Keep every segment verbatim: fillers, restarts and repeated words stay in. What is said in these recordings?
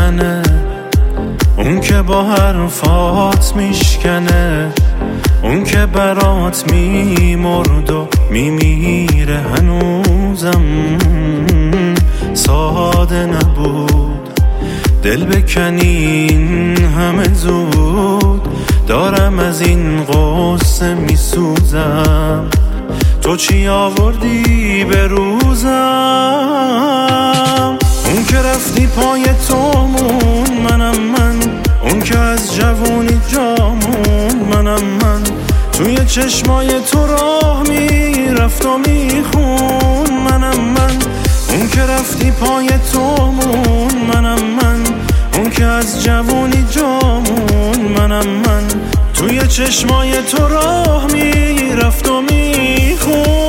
منه، اون که با حرفات میشکنه، اون که برات میمرد و میمیره هنوزم. ساده نبود دل بکنین همه زود، دارم از این قصه میسوزم. تو چی آوردی به روزم؟ اون که رفتی پای تومون منم من، اون که از جوونی جامون منم من. توی چشمای تو راه میرفت و میخون منم من، اون که رفتی پای تومون منم من، اون که از جوونی جامون منم من. توی چشمای تو راه میرفت و میخون.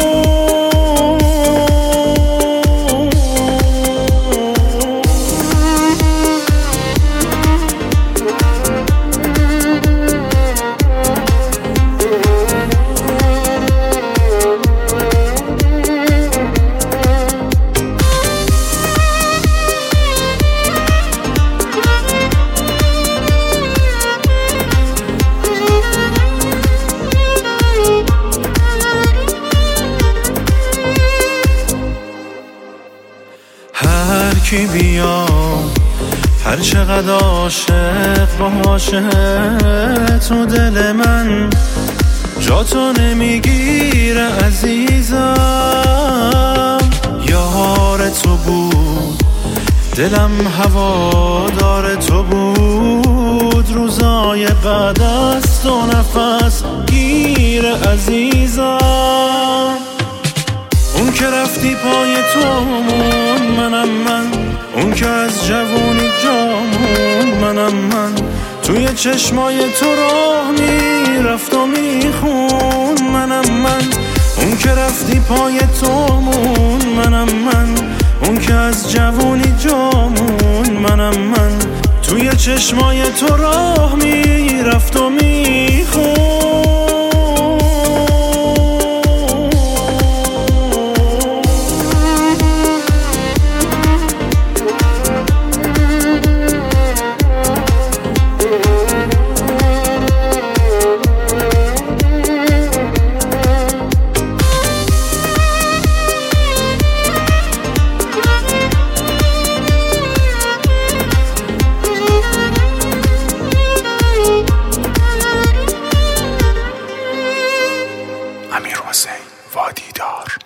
هر کی بیا هر چقدر عاشق باشه، تو دل من جا تو نمیگیره عزیزم. یار تو بود دلم هوادار تو بود، روزای بعد از تو نفس گیره عزیزم. اون که رفتی پای تومون منم من، اون که از جوونی جامون منم من. توی چشمای تو راه میرفت و میخون منم من، اون که رفتی پای تومون منم من، اون که از جوونی جامون منم من. توی چشمای تو راه میرفت و میخون. امیر حسین وادیدار.